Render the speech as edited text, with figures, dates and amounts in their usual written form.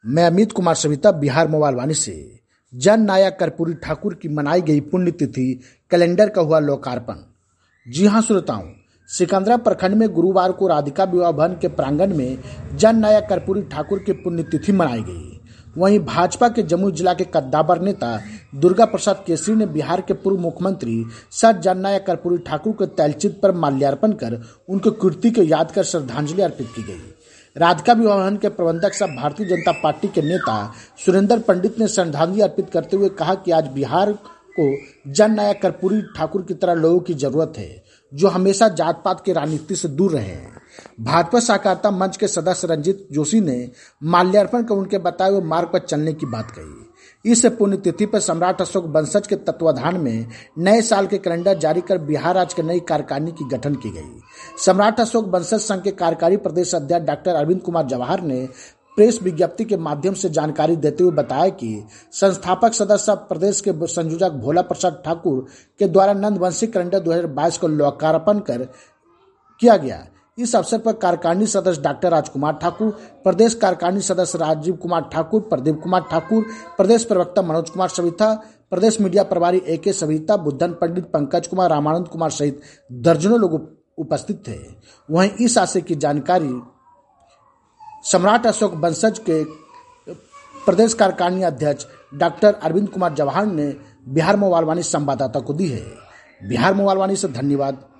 मैं अमित कुमार सविता, बिहार मोबाइल वाणी से। जन नायक कर्पूरी ठाकुर की मनाई गई पुण्यतिथि कैलेंडर का हुआ लोकार्पण। जी हां श्रोताओं, सिकंदरा प्रखंड में गुरुवार को राधिका विवाह भवन के प्रांगण में जन नायक कर्पूरी ठाकुर की पुण्यतिथि मनाई गई। वहीं भाजपा के जमुई जिला के कद्दावर नेता दुर्गा प्रसाद केसरी ने बिहार के पूर्व मुख्यमंत्री सर जन नायक कर्पूरी ठाकुर के तैलचित्र पर माल्यार्पण कर उनकी कृति को याद कर श्रद्धांजलि अर्पित की गई। राधिका विवाह भवन के प्रबंधक सह भारतीय जनता पार्टी के नेता सुरेंद्र पंडित ने श्रद्धांजलि अर्पित करते हुए कहा कि आज बिहार को जन नायक कर्पूरी ठाकुर की तरह लोगों की जरूरत है, जो हमेशा जात पात की राजनीति से दूर रहे हैं। भाजपा सहकारिता मंच के सदस्य रंजीत जोशी ने माल्यार्पण कर उनके बताए हुए मार्ग पर चलने की बात कही। इस पुण्यतिथि पर सम्राट अशोक वंशज के तत्वाधान में नए साल के कैलेंडर जारी कर बिहार राज्य की नई कार्यकारिणी की गठन की गई। सम्राट अशोक वंशज संघ के कार्यकारी प्रदेश अध्यक्ष डॉक्टर अरविंद कुमार जवाहर ने प्रेस विज्ञप्ति के माध्यम से जानकारी देते हुए बताया कि संस्थापक सदस्य प्रदेश के संयोजक भोला प्रसाद ठाकुर के द्वारा नंदवंशी कैलेंडर 2022 को लोकार्पण किया गया। इस अवसर पर कार्यकारिणी सदस्य डॉक्टर राजकुमार ठाकुर, प्रदेश कार्यकारिणी सदस्य राजीव कुमार ठाकुर, प्रदीप कुमार ठाकुर, प्रदेश प्रवक्ता मनोज कुमार सविता, प्रदेश मीडिया प्रभारी AK सविता, बुद्धन पंडित, पंकज कुमार, रामानंद कुमार सहित दर्जनों लोग उपस्थित थे। वहीं इस आशय की जानकारी सम्राट अशोक वंशज के प्रदेश कार्यकारिणी अध्यक्ष डॉक्टर अरविंद कुमार जवाहर ने बिहार मोबाइल वाणी संवाददाता को दी है। बिहार मोबाइल वाणी से धन्यवाद।